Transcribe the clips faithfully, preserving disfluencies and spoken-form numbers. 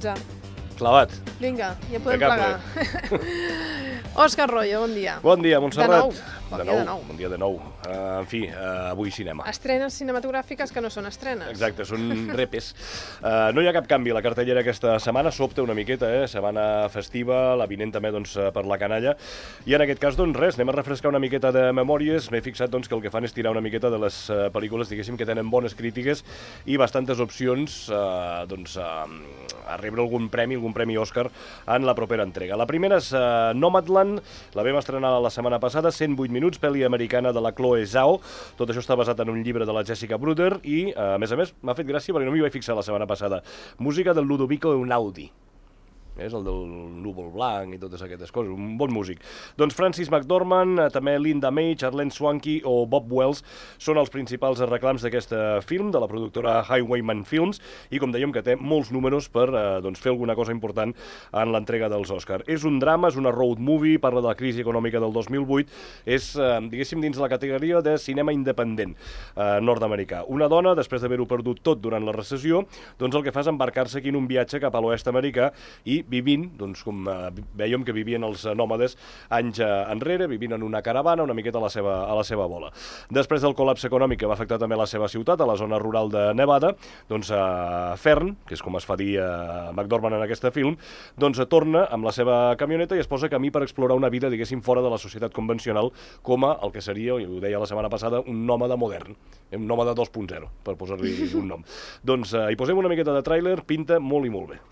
dotze. Clavat. Vinga, ja podem plegar. Òscar Royo, bon dia. Bon dia, Montserrat. De nou. Bon dia de nou. Bon dia de nou. Uh, en fi, uh, avui cinema. Estrenes cinematogràfiques que no són estrenes. Exacte, són repes. Uh, no hi ha cap canvi a la cartellera aquesta setmana, sobta una miqueta, eh? Setmana festiva, la vinent també doncs, per la canalla. I en aquest cas, doncs res, anem a refrescar una miqueta de memòries. M'he fixat doncs, que el que fan és tirar una miqueta de les uh, pel·lícules, diguéssim, que tenen bones crítiques i bastantes opcions uh, doncs, uh, a rebre algun premi, algun premi Òscar en la propera entrega. La primera és uh, Nomadland, la vam estrenar la setmana passada, cent vuit minuts, pel·li americana de la Chloe Zhao. Tot això està basat en un llibre de la Jessica Bruder i, uh, a més a més, m'ha fet gràcia perquè no m'hi vaig fixar la setmana passada. Música del Ludovico Einaudi. És el del núvol blanc i totes aquestes coses, un bon músic. Doncs Frances McDormand, també Linda May, Charlene Swankie o Bob Wells són els principals reclams d'aquest film, de la productora Highwayman Films, i com dèiem que té molts números per eh, doncs, fer alguna cosa important en l'entrega dels Òscar. És un drama, és una road movie, parla de la crisi econòmica del dos mil vuit, és, eh, diguéssim, dins la categoria de cinema independent eh, nord-americà. Una dona, després d'haver-ho perdut tot durant la recessió, doncs el que fa és embarcar-se aquí en un viatge cap a l'oest americà i vivint, doncs com eh, vèiem que vivien els eh, nòmades anys eh, enrere, vivint en una caravana una miqueta a la seva, a la seva bola. Després del col·lapse econòmic que va afectar també la seva ciutat, a la zona rural de Nevada, doncs eh, Fern, que és com es fa dir eh, McDormand en aquest film, doncs eh, torna amb la seva camioneta i es posa camí per explorar una vida, diguéssim, fora de la societat convencional, com a el que seria, i ho deia la setmana passada, un nòmada modern, un nòmada dos punt zero, per posar-li un nom. Doncs eh, hi posem una miqueta de tràiler, pinta molt i molt bé.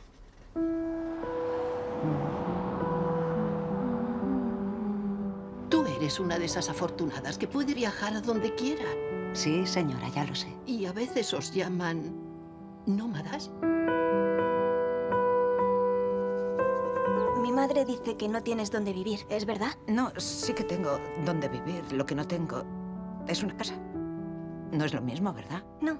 Tú eres una de esas afortunadas que puede viajar a donde quiera. Sí, señora, ya lo sé. Y a veces os llaman nómadas. Mi madre dice que no tienes dónde vivir, ¿es verdad? No, sí que tengo dónde vivir. Lo que no tengo es una casa. No es lo mismo, ¿verdad? No.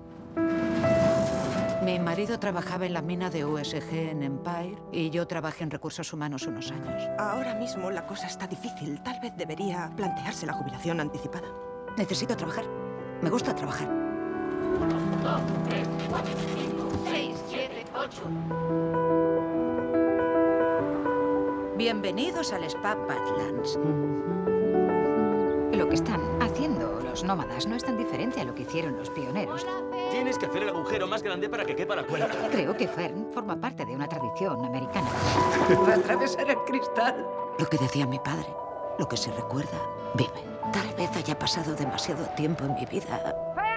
Mi marido trabajaba en la mina de U S G en Empire y yo trabajé en recursos humanos unos años. Ahora mismo la cosa está difícil. Tal vez debería plantearse la jubilación anticipada. Necesito trabajar. Me gusta trabajar. uno, dos, tres, cuatro, cinco, seis, siete, ocho. Bienvenidos al Spa Badlands. Lo que están haciendo los nómadas no es tan diferente a lo que hicieron los pioneros. Tienes que hacer el agujero más grande para que quepa la cuerda. Creo que Fern forma parte de una tradición americana. Va a atravesar el cristal. Lo que decía mi padre, lo que se recuerda, vive. Tal vez haya pasado demasiado tiempo en mi vida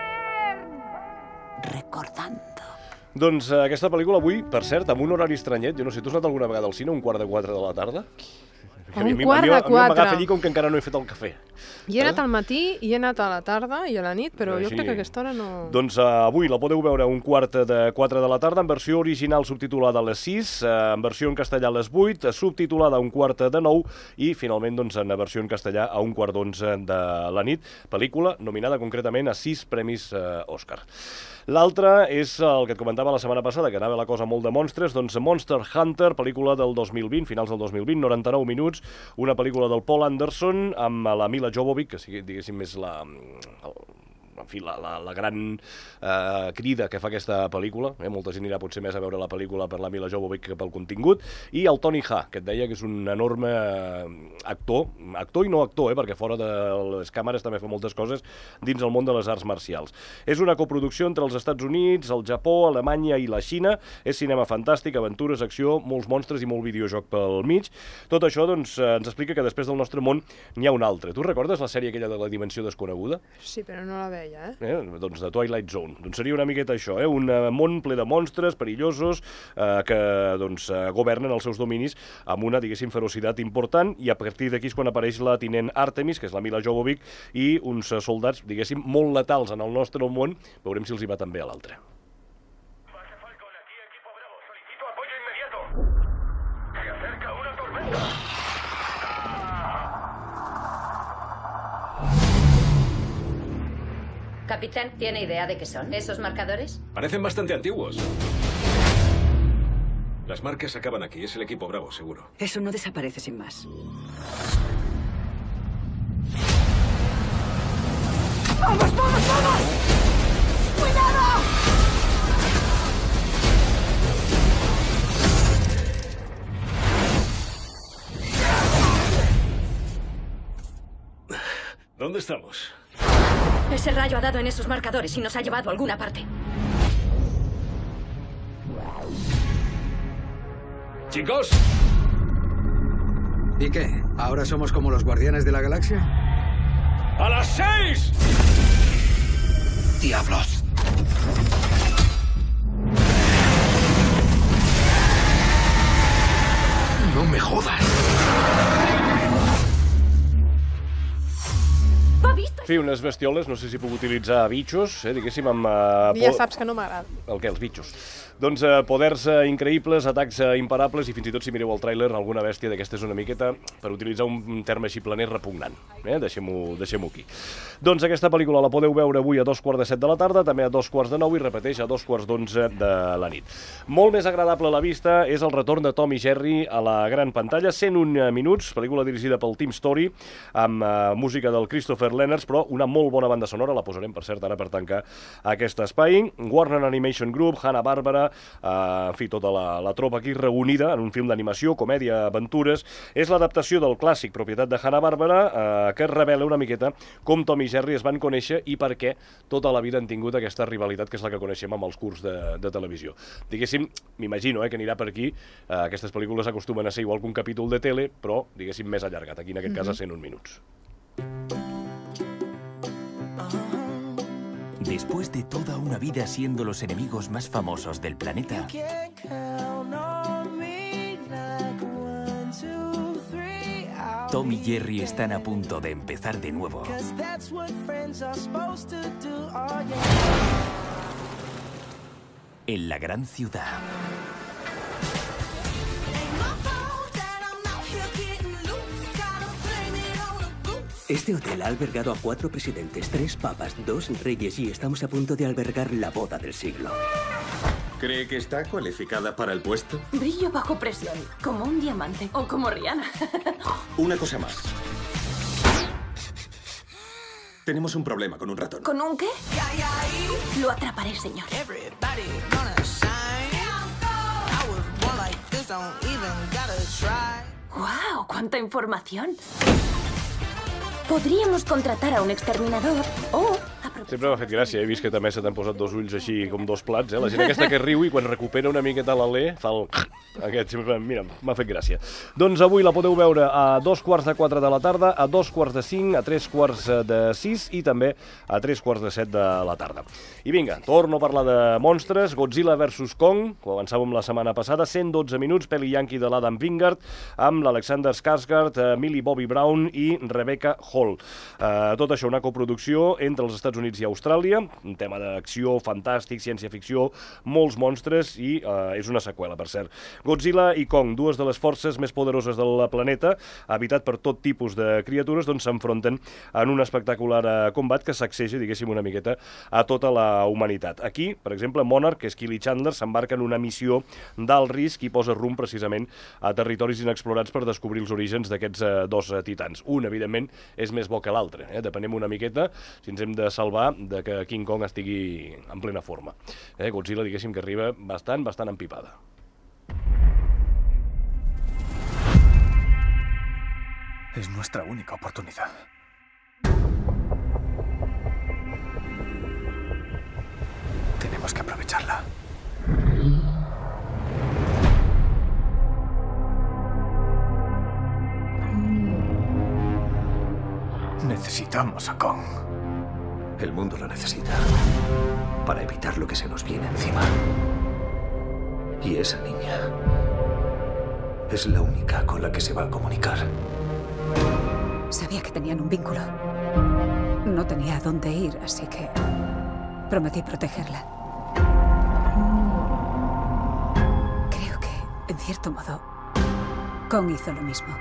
recordando. Doncs eh, aquesta pel·lícula avui, per cert, amb un horari estranyet, jo no sé, tu has anat alguna vegada al cine a un quart de quatre de la tarda? A un quart de quatre. A mi m'agafa allí com que encara no he fet el cafè. I he anat al matí, i he anat a la tarda i a la nit, però jo crec que a aquesta hora no... Doncs uh, avui la podeu veure a un quart de quatre de la tarda, en versió original subtitulada a les sis, uh, en versió en castellà a les vuit, subtitulada a un quart de nou i finalment doncs, en versió en castellà a un quart d'onze de la nit. Pel·lícula nominada concretament a sis premis uh, Òscar. L'altre és el que et comentava la setmana passada, que anava la cosa molt de monstres, doncs Monster Hunter, pel·lícula del dos mil vint, finals del dos mil vint, noranta-nou minuts, una pel·lícula del Paul Anderson amb la Mila Jovovich, que sigui, diguéssim, és la... El, en fi, la, la, la gran eh, crida que fa aquesta pel·lícula, eh? Molta gent anirà potser més a veure la pel·lícula per la Mila Jovovich que pel contingut, i el Tony Ha, que et deia que és un enorme actor, actor i no actor, eh? Perquè fora de les càmeres també fa moltes coses dins el món de les arts marcials. És una coproducció entre els Estats Units, el Japó, Alemanya i la Xina, és cinema fantàstic, aventures, acció, molts monstres i molt videojoc pel mig. Tot això doncs, ens explica que després del nostre món n'hi ha un altre. Tu recordes la sèrie aquella de la Dimensió Desconeguda? Sí, però no la veia. Eh? Eh? Doncs de Twilight Zone. Doncs seria una miqueta això, eh? Un món ple de monstres perillosos eh, que doncs, eh, governen els seus dominis amb una, diguéssim, ferocitat important, i a partir d'aquí és quan apareix la tinent Artemis, que és la Mila Jovovich, i uns soldats, diguéssim, molt letals en el nostre món. Veurem si els hi va també a l'altre. Capitán, ¿tiene idea de qué son esos marcadores? Parecen bastante antiguos. Las marcas acaban aquí. Es el equipo Bravo, seguro. Eso no desaparece sin más. ¡Vamos, vamos, vamos! ¡Cuidado! ¿Dónde estamos? Ese rayo ha dado en esos marcadores y nos ha llevado a alguna parte. ¡Chicos! ¿Y qué? ¿Ahora somos como los Guardianes de la Galaxia? ¡A las seis! ¡Diablos! ¡No me jodas! En fi, unes bestioles, no sé si puc utilitzar bitxos, eh, diguéssim, amb... Uh, ja saps que no m'agrada. El què, els bitxos? Doncs uh, poders uh, increïbles, atacs uh, imparables i fins i tot, si mireu el tràiler, alguna bèstia d'aquesta és una miqueta, per utilitzar un terme així planer, repugnant. Eh? Deixem-ho deixem aquí. Doncs aquesta pel·lícula la podeu veure avui a dos quarts de set de la tarda, també a dos quarts de nou i repeteix a dos quarts d'onze de la nit. Molt més agradable a la vista és el retorn de Tom i Jerry a la gran pantalla, cent un minuts, pel·lícula dirigida pel Tim Story, amb uh, música del Christopher Lenners, però una molt bona banda sonora, la posarem, per cert, ara per tancar aquest espai. Warner Animation Group, Hanna-Barbera, eh, en fi, tota la, la tropa aquí reunida en un film d'animació, comèdia, aventures. És l'adaptació del clàssic, propietat de Hanna-Barbera, eh, que revela una miqueta com Tom i Jerry es van conèixer i per què tota la vida han tingut aquesta rivalitat, que és la que coneixem amb els curs de, de televisió. Diguéssim, m'imagino eh, que anirà per aquí. Eh, aquestes pel·lícules acostumen a ser igual que un capítol de tele, però, diguéssim, més allargat. Aquí, en aquest cas, a cent un minuts. Después de toda una vida siendo los enemigos más famosos del planeta, Tom y Jerry están a punto de empezar de nuevo. En la gran ciudad. Este hotel ha albergado a cuatro presidentes, tres papas, dos reyes y estamos a punto de albergar la boda del siglo. ¿Cree que está cualificada para el puesto? Brillo bajo presión, como un diamante o como Rihanna. Una cosa más. Tenemos un problema con un ratón. ¿Con un qué? Lo atraparé, señor. ¡Guau! ¡Cuánta información! Podríamos contratar a un exterminador o... Sempre m'ha fet gràcia, he vist que també se t'han posat dos ulls així com dos plats, eh? La gent aquesta que riu i quan recupera una miqueta l'alè fa el... Aquest, mira, m'ha fet gràcia. Doncs avui la podeu veure a dos quarts de quatre de la tarda, a dos quarts de cinc, a tres quarts de sis i també a tres quarts de set de la tarda. I vinga, torno a parlar de monstres, Godzilla versus Kong, com avançàvem la setmana passada, cent dotze minuts, pel·li yankee de l'Adam Wingard, amb l'Alexander Skarsgård, Millie Bobby Brown i Rebecca Hall. Uh, tot això una coproducció entre els Estats Units i Austràlia, un tema d'acció fantàstic, ciència-ficció, molts monstres i uh, és una seqüela, per cert. Godzilla i Kong, dues de les forces més poderoses del planeta, habitat per tot tipus de criatures, doncs s'enfronten en un espectacular uh, combat que sacseja, diguéssim, una miqueta a tota la humanitat. Aquí, per exemple, Monarch, que és Kili Chandler, s'embarca en una missió d'alt risc i posa rumb precisament a territoris inexplorats per descobrir els orígens d'aquests uh, dos uh, titans. Un, evidentment, és més bo que l'altre, eh? Depenem una miqueta si ens hem de salvar de que King Kong estigui en plena forma. Eh? Godzilla, diguéssim, que arriba bastant, bastant empipada. Es nuestra única oportunidad. Tenemos que aprovecharla. Necesitamos a Kong. El mundo lo necesita para evitar lo que se nos viene encima. Y esa niña es la única con la que se va a comunicar. Sabía que tenían un vínculo. No tenía a dónde ir, así que prometí protegerla. Creo que, en cierto modo, Kong hizo lo mismo.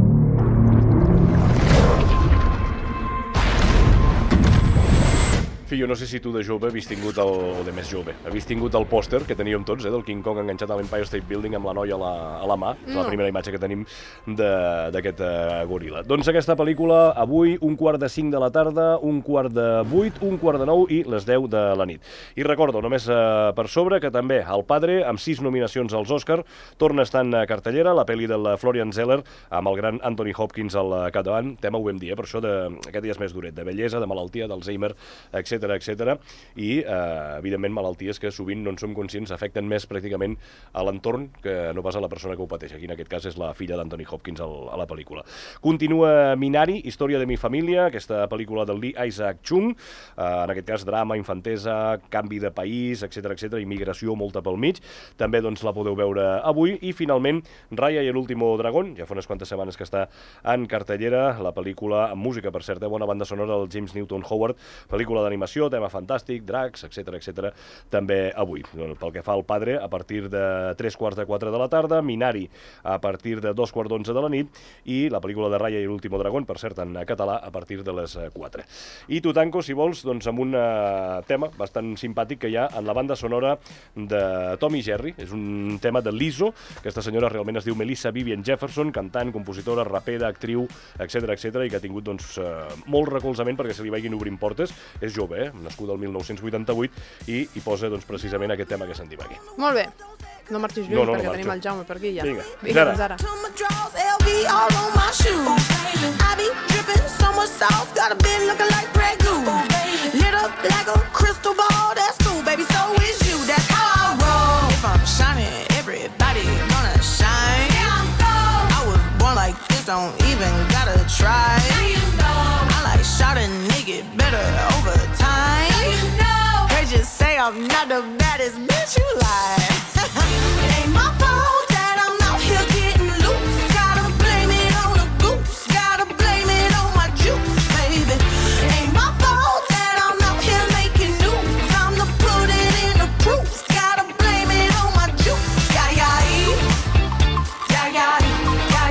fi, jo no sé si tu de jove havies tingut el... o de més jove, havies tingut el pòster que teníem tots, eh, del King Kong enganxat a l'Empire State Building amb la noia a la, a la mà, no. La primera imatge que tenim d'aquest uh, goril·la. Doncs aquesta pel·lícula avui, un quart de cinc de la tarda, un quart de vuit, un quart de nou i les deu de la nit. I recordo, només uh, per sobre, que també El Padre, amb sis nominacions als Òscar, torna estant a cartellera, la pel·li del Florian Zeller, amb el gran Anthony Hopkins al capdavant, tema ho vam dir, eh, per això de, aquest dia és més duret, de bellesa, de malaltia, d'Alzheimer, etcètera, etcètera, i, eh, evidentment, malalties que sovint no en som conscients, afecten més pràcticament a l'entorn que no pas a la persona que ho pateix. Aquí, en aquest cas, és la filla d'Anthony Hopkins al, a la pel·lícula. Continua Minari, Història de mi família, aquesta pel·lícula del Lee Isaac Chung, eh, en aquest cas, drama, infantesa, canvi de país, etcètera, etcètera, immigració, molta pel mig. També, doncs, la podeu veure avui. I, finalment, Raya i l'último dragón, ja fa unes quantes setmanes que està en cartellera, la pel·lícula amb música, per cert, eh, bona banda sonora del James Newton Howard, pel·lícula d'animació, tema fantàstic, dracs, etcètera, etcètera, també avui. Pel que fa al Padre, a partir de tres quarts de quatre de la tarda, Minari a partir de dos quarts d'onze de la nit i la pel·lícula de Raya i l'último dragón, per cert, en català, a partir de les quatre. I tu tanco, si vols, doncs, amb un uh, tema bastant simpàtic que hi ha en la banda sonora de Tom i Jerry. És un tema de Lizzo. Aquesta senyora realment es diu Melissa Vivian Jefferson, cantant, compositora, rapera, actriu, etcètera, etcètera, i que ha tingut doncs, uh, molt recolzament perquè se li vagin obrint portes. És jove, eh? Nascuda el mil nou-cents vuitanta-vuit i hi posa doncs, precisament aquest tema que sentim aquí. Molt bé. No marxis lluny, no, no, perquè no tenim el Jaume per aquí ja. Vinga, Vinga doncs ara. Don't even gotta try. You know. I like shot a nigga better over time. You know. They just say I'm not the baddest bitch you like. It ain't my fault that I'm out here getting loose. Gotta blame it on the goose. Gotta blame it on my juice, baby. It ain't my fault that I'm out here making news. I'm the put it in the proof. Gotta blame it on my juice. Yeah, yeah, yeah, yeah, yeah.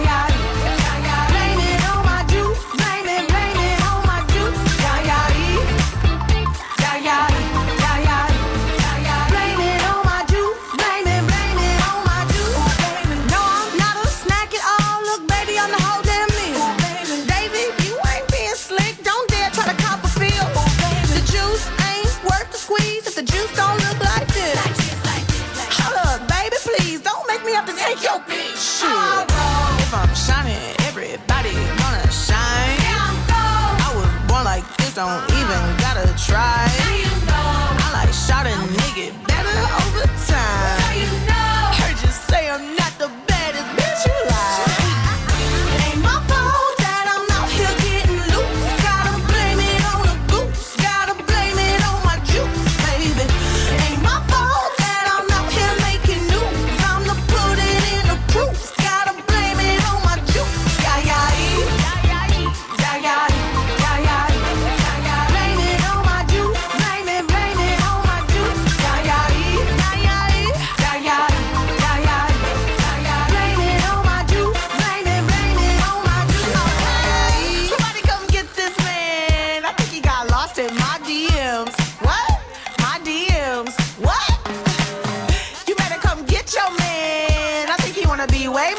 Take your bitch. Oh, if I'm shining, everybody gonna shine. Yeah, I was born like this, don't even gotta try. You know. I like shot a nigga better over time. You know. Heard you say I'm not the baddest bitch you like. It ain't my fault that I'm out here getting loose. Gotta blame it on the goose. Gotta blame it on my juice, baby. It ain't my fault that I'm out here making news. I'm the put it in the proof. Gotta blame it on my juice. Yeah, yeah, yeah, yeah, yeah, yeah, yeah, yeah. Blame it on my juice. Blame it, blame it on my juice. Yeah, yeah, yeah, yeah, yeah, yeah, yeah, yeah. Blame it on my juice. Blame it, blame it on my juice. Hey, somebody come get this man. I think he got lost in my D Ms. What? My D Ms. What? You better come get your man. I think he wanna be way